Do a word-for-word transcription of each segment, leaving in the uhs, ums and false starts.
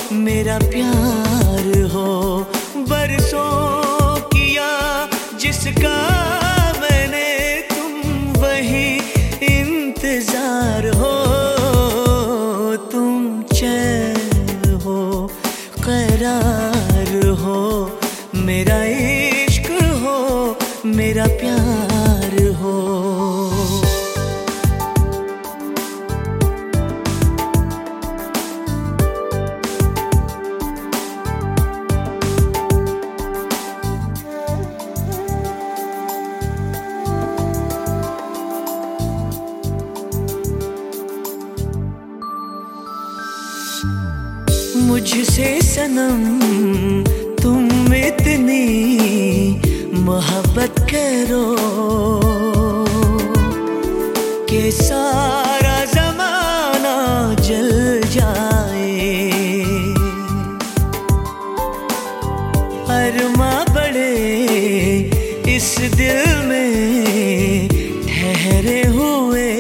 मेरा प्यार हो। बरसों किया जिसका मैंने, तुम वही इंतजार हो। तुम चैन हो, करार हो, मेरा इश्क हो, मेरा प्यार हो। मुझसे सनम तुम इतनी मोहब्बत करो कि सारा जमाना जल जाए। अरमा बड़े इस दिल में ठहरे हुए,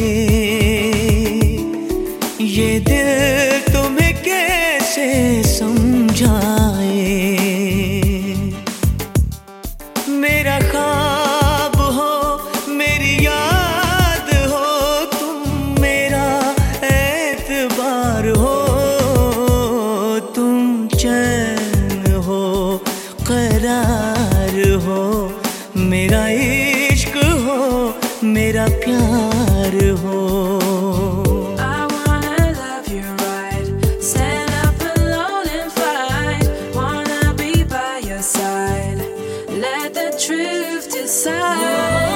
ये दिल तुम्हें कैसे समझाए। मेरा ख्वाब हो, मेरी याद हो, तुम मेरा एतबार हो। तुम चैन हो, करार हो, मेरा इश्क हो, मेरा प्यार हो। Truth decide.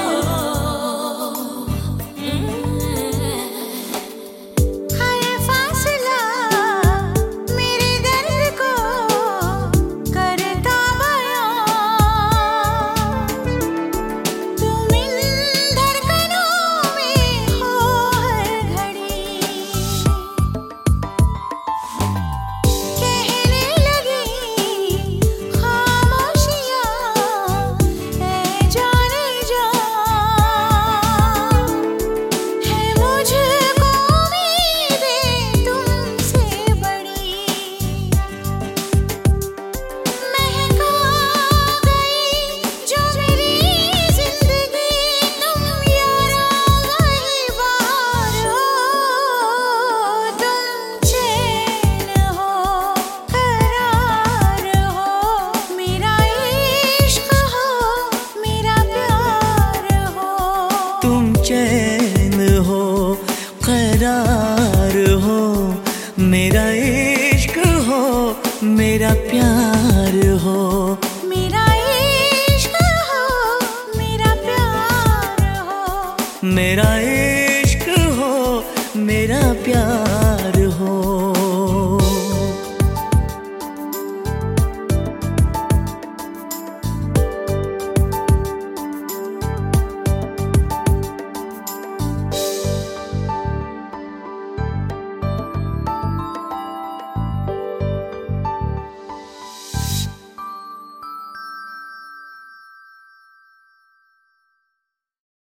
चैन हो, करार हो, मेरा इश्क हो, मेरा प्यार